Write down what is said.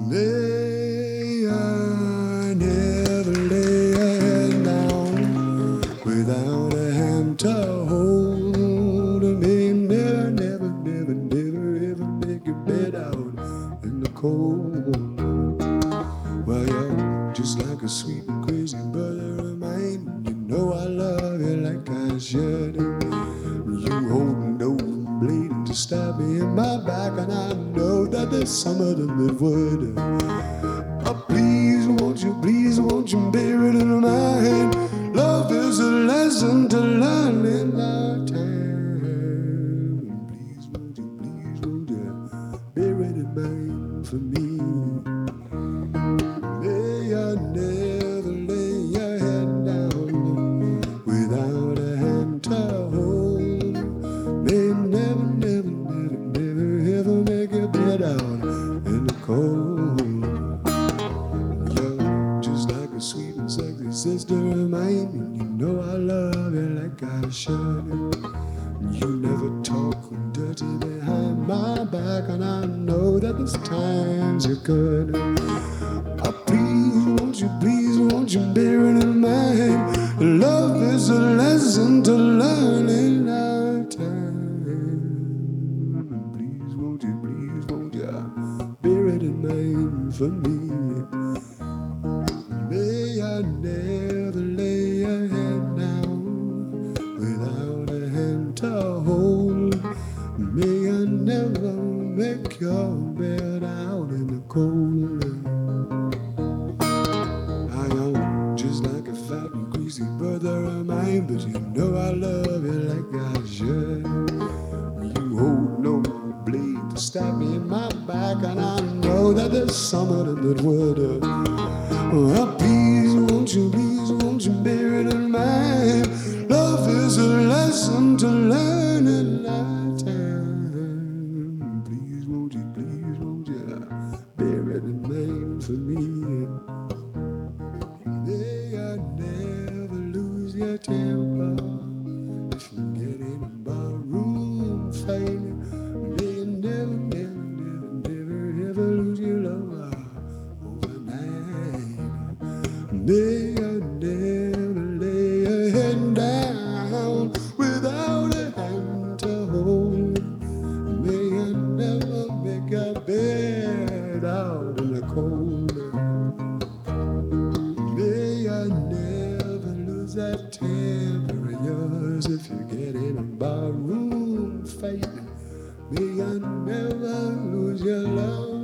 May I never lay a head down without a hand to hold me. Never, never, never, never, ever make your bed out in the cold. Well, you're just like a sweet and crazy brother of mine. You know I love you like I should. You hold no blade to stab me in my back, and I know that there's some of them that would. Oh, please, won't you bear it in my hand? Love is a lesson to learn in our time. Please, won't you bear it in mind for me? May I never lay your head down without a hand to hold. May never, never, never, never, ever make your bed out in the cold. You're just like a sweet and sexy sister of mine, and you know I love you like I should. You never talk dirty behind my back, and I know that there's times you're good. Oh, please, won't you bear it in mind? Love is a lesson to learn in our time. Please, won't you bear it in mind for me? May I never lay a hand down without a hand to hold. May I never make your bed out in the cold. I am just like a fat and greasy brother of mine, but you know I love you like I should. You hold no blade to stab me in my back, and I know that there's some of them that would. Oh, please, won't you bear it in mind? Love is a lesson to learn in our time. Please, won't you bear it in mind for me? May I never lose your temper if you get in a barroom fight. May you never, never, never, never, ever lose your love overnight. May I never lay a head down without a hand to hold. May I never make a bed out in the cold. May I never lose that temper of yours if you get in a barroom fight. May I never lose your love